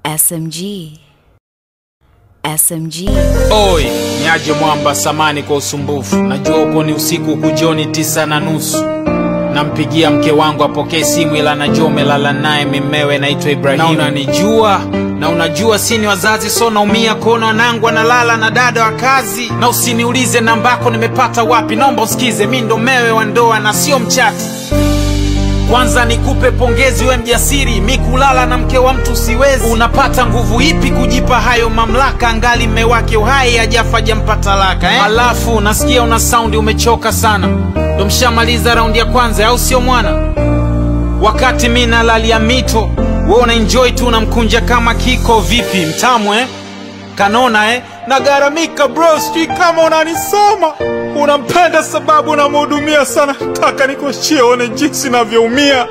SMG. Oi, niaje mwamba samani kwa usumbufu. Najua uko ni usiku kujoni 9:30. Nampigia mke wangu apokee simu ila najua umelala naye mimewe naitwa Ibrahim. Na unanijua, na unajua sini wazazi so naumia kuona wanangu analala na dada wa kazi. Na usiniulize namba yako nimepata wapi, naomba usikize mimi ndo mewe wa ndoa na sio mchati. Kwanza nikupe pongezi we mjasiri, mimi kulala na mke wa mtu siwezi. Unapata nguvu ipi kujipa hayo mamlaka, angali mme wake uhai hajafa hajampata laka Alafu nasikia una soundi umechoka sana. Ndo mshamaliza raundi ya kwanza au sio mwana? Wakati mimi nalalia mito, wewe una enjoy tu unamkunja kama kiko vipi mtamu Kanona nagaramika bro, sijui kama unanisoma. Unampenda sababu unamhudumia sana. Taka nikushie one jinsi navyoumia.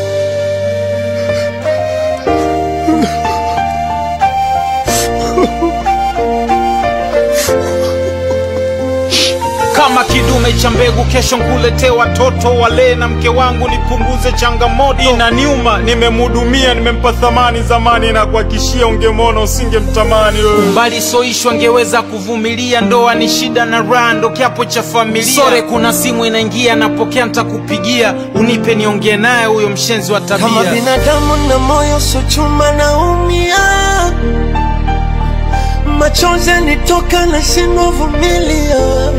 Kama kidume cha mbegu kesho nkulete watoto wale na mke wangu nipunguze changamoto. Inaniuma, nimemhudumia, nimempa thamani zamani na kuhakishia ungemona usingemtamani. Mbali soishwa ngeweza kuvumilia, ndoa ni shida na rando kiapo cha familia. Sore kuna simu inaingia napokea nitakupigia, unipe niongee naye huyo mshenzi wa tabia. Kama binadamu na moyo so chuma naumia, machozi nitoka na shindwa vumilia.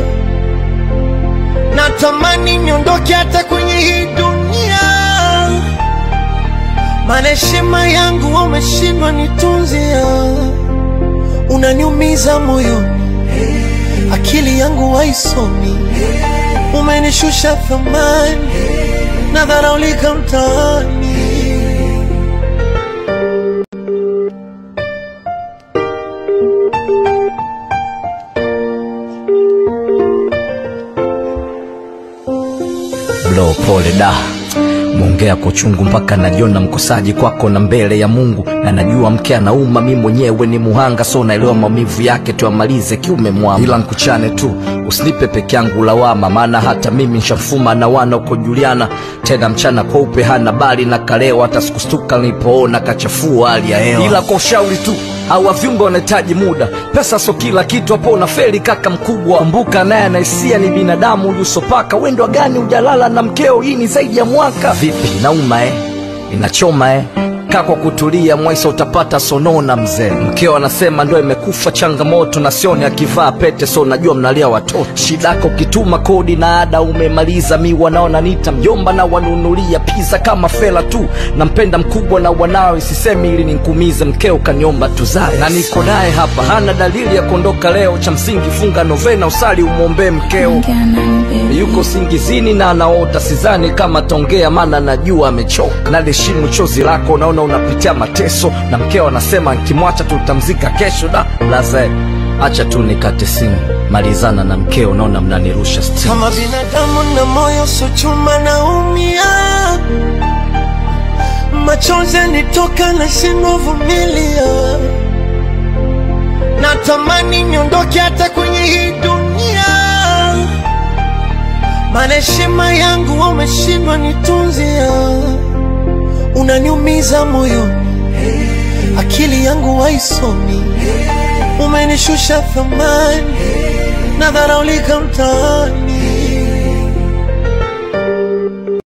Natamani niondoke hata kwenye hii dunia, maana heshima yangu umeshindwa nitunzia. Unaniumiza moyoni, akili yangu haisomi. Umenishusha thamani, nadharaulika mtaani. Bro, pole da, muongea kwa chungu mpaka najiona mkosaji kwako na mbele ya Mungu. Na najua mke anauma, mimi mwenyewe ni muhanga, so naelewa maumivu yake, tuamalize kiume mwamba. Ila nkuchane tu, usinipe peke yangu lawama, maana hata mimi nishafuma na wana uko Juliana. Tena mchana kweupe hana bali na kaleo, hata sikustuka nilipoona kachafua hali ya hewa. Ila kwa ushauri tu, hawa viumbe wanahitaji muda, pesa so kila kitu, hapo unafeli kaka mkubwa. Kumbuka naye anaisia ni binadamu, uliusopaka wendo gani ujalala na mkeo, hii ni zaidi ya mwaka. Vipi nauma inachoma Kaa kwa kutulia mwaisa utapata sonona mzee. Mkeo anasema ndo imekufa changamoto, na sioni akivaa pete, so najua mnalia watoto. Shidako kituma kodi na ada umemaliza, mi wanaona nita mjomba na wanunulia pizza kama fela tu. Nampenda mkubwa na wanawe, sisemi ili ninkumize, mkeo kanyomba tuzae. Na niko naye hapa, hana dalili ya kondoka leo, cha msingi funga novena usali umombe mkeo. Yuko singizini na anaota, sizani kama tongea maana najua amechoka. Na leshimu chozi lako, naona unapitia mateso, na mkeo anasema nikimwacha tutamzika kesho. Da laze, acha tu nikate simu, malizana na mkeo, naona mnanirusha stimu. Kama binadamu na moyo so chuma naumia, machozi nitoka na shindwa vumilia. Natamani niondoke hata kwenye hii dunia, maana heshima yangu umeshindwa nitunzia. Unaniumiza moyoni, akili yangu haisomi. Umenishusha thamani, nadharaulika mtaani.